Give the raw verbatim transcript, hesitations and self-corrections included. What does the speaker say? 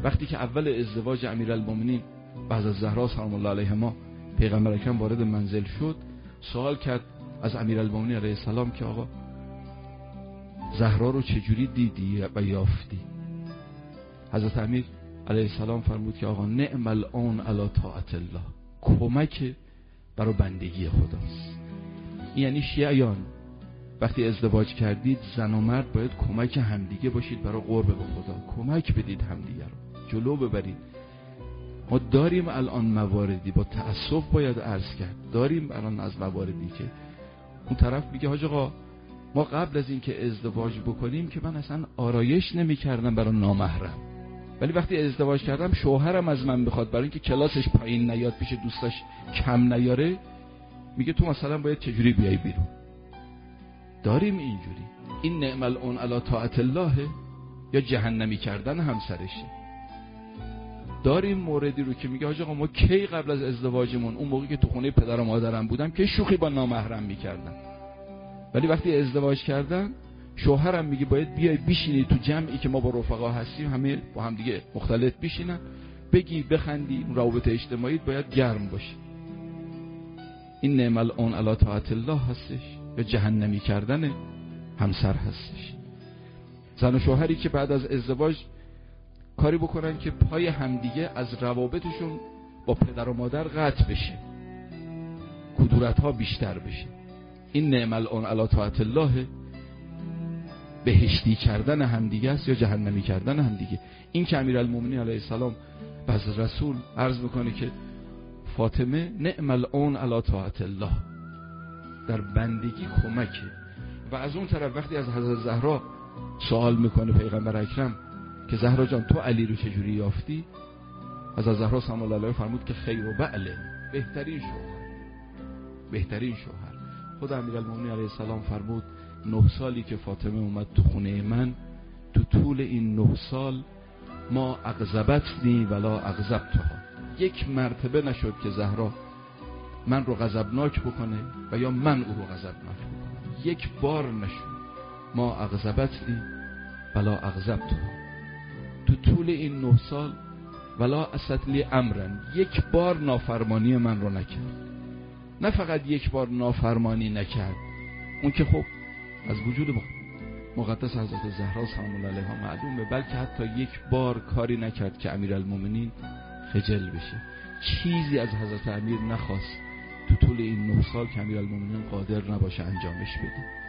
وقتی که اول ازدواج امیرالمومنین بعد از زهرا سلام الله علیهما پیغمبر اکرم وارد منزل شد، سوال کرد از امیرالمومنین علیه السلام که آقا زهرا رو چجوری دیدی و یافتی؟ حضرت امیر علیه السلام فرمود که آقا نعم الآن علی طاعت الله، کمک برای بندگی خداست. یعنی شیعیان وقتی ازدواج کردید زن و مرد باید کمک همدیگه باشید برای قرب به خدا، کمک بدید همدیگه رو جلو ببرید. ما داریم الان مواردی، با تأسف باید عرض کرد، داریم الان از مواردی که اون طرف میگه حاج آقا ما قبل از این که ازدواج بکنیم که من اصلا آرایش نمی کردم برای نامحرم، ولی وقتی ازدواج کردم شوهرم از من بخواد برای اینکه کلاسش پایین نیاد پیش دوستاش کم نیاره، میگه تو مثلا باید چجوری بیای بیرون. داریم اینجوری. این نعم الآن علی طاعت الله یا جهنمی کردن همسرشه. داریم موردی رو که میگه حاج آقا ما کی قبل از ازدواجمون اون موقعی که تو خونه پدر و مادرم بودم که شوخی با نامحرم میکردم، ولی وقتی ازدواج کردن شوهرم میگه باید بیای بشینی تو جمعی که ما با رفقا هستیم همه با هم دیگه مختلط بشینن، بگی بخندی، روابط اجتماعی باید گرم باشه. این نعم الآن علی طاعت الله هستش یا جهنمی کردن همسر هستش. زن و شوهری که بعد از ازدواج کاری بکنن که پای همدیگه از روابطشون با پدر و مادر قطع بشه، کدورت ها بیشتر بشه، این نعم الآن علی طاعت الله بهشتی کردن همدیگه است یا جهنمی کردن همدیگه. این که امیرالمومنین علیه السلام از رسول عرض میکنه که فاطمه نعم الآن علی طاعت الله، در بندگی کمکه. و از اون طرف وقتی از حضرت زهرا سوال میکنه پیغمبر اکرم که زهرا جان تو علی رو چجوری یافتی، حضرت زهرا سلام الله علیها فرمود که خیر و بعله، بهترین شوهر، بهترین شوهر. خود امیرالمومنین علیه السلام فرمود نه سالی که فاطمه اومد تو خونه من، تو طول این نه سال ما اغضبتنی ولا اغضبتها، یک مرتبه نشد که زهرا من رو غضبناک بکنه و یا من او رو غضبناک بکنم، یک بار نشد. ما اغضبتنی ولا اغضبتها، تو طول این نه سال ولا اسطلی امرن، یک بار نافرمانی من رو نکرد. نه فقط یک بار نافرمانی نکرد، اون که خب از وجود مقدس حضرت زهرا سلام الله علیها معلومه، بلکه حتی یک بار کاری نکرد که امیرالمومنین خجل بشه. چیزی از حضرت امیر نخواست تو طول این نه سال که امیرالمومنین قادر نباشه انجامش بده.